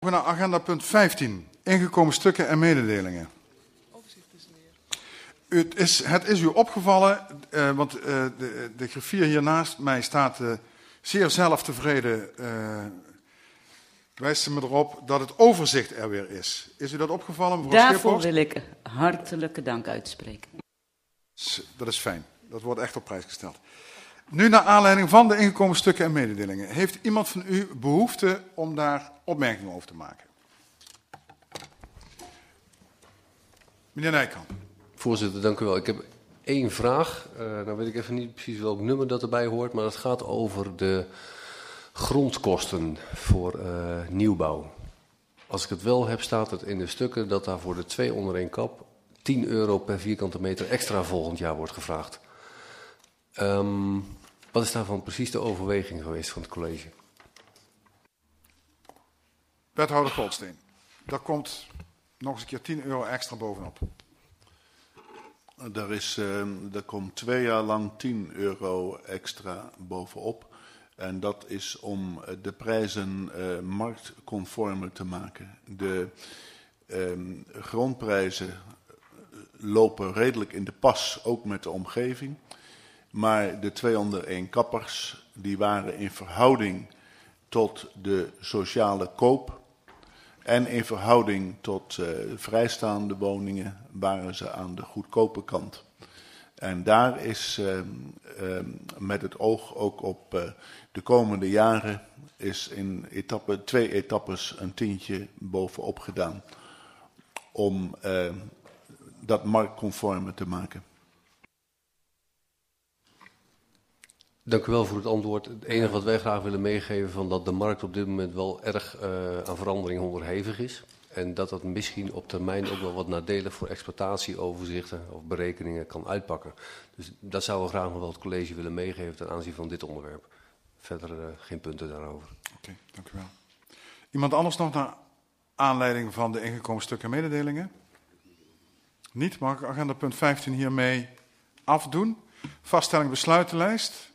Naar agenda punt 15. Ingekomen stukken en mededelingen. Overzicht is er weer. Het is u opgevallen, want de griffier hier naast mij staat zeer zelftevreden. Wijst ze me erop dat het overzicht er weer is. Is u dat opgevallen, mevrouw Daarvoor Schiphorst? wil ik hartelijke dank uitspreken. Dat is fijn. Dat wordt echt op prijs gesteld. Nu naar aanleiding van de ingekomen stukken en mededelingen. Heeft iemand van u behoefte om daar opmerkingen over te maken? Meneer Nijkamp. Voorzitter, dank u wel. Ik heb één vraag. Nou weet ik even niet precies welk nummer dat erbij hoort, maar het gaat over de grondkosten voor nieuwbouw. Als ik het wel heb, staat het in de stukken dat daar voor de 2 onder 1 kap 10 euro per vierkante meter extra volgend jaar wordt gevraagd. Wat is daarvan precies de overweging geweest van het college? Wethouder Goldsteen. Daar komt nog eens een keer 10 euro extra bovenop. Er komt 2 jaar lang 10 euro extra bovenop. En dat is om de prijzen marktconformer te maken. De grondprijzen lopen redelijk in de pas, ook met de omgeving. Maar de 2 onder 1 kappers, die waren in verhouding tot de sociale koop en in verhouding tot vrijstaande woningen waren ze aan de goedkope kant. En daar is met het oog ook op de komende jaren is in 2 etappes een tientje bovenop gedaan om dat marktconforme te maken. Dank u wel voor het antwoord. Het enige wat wij graag willen meegeven van dat de markt op dit moment wel erg aan verandering onderhevig is. En dat dat misschien op termijn ook wel wat nadelig voor exploitatieoverzichten of berekeningen kan uitpakken. Dus dat zouden we graag nog wel het college willen meegeven ten aanzien van dit onderwerp. Verder geen punten daarover. Oké, dank u wel. Iemand anders nog naar aanleiding van de ingekomen stukken en mededelingen? Niet? Mag ik agenda punt 15 hiermee afdoen? Vaststelling besluitenlijst.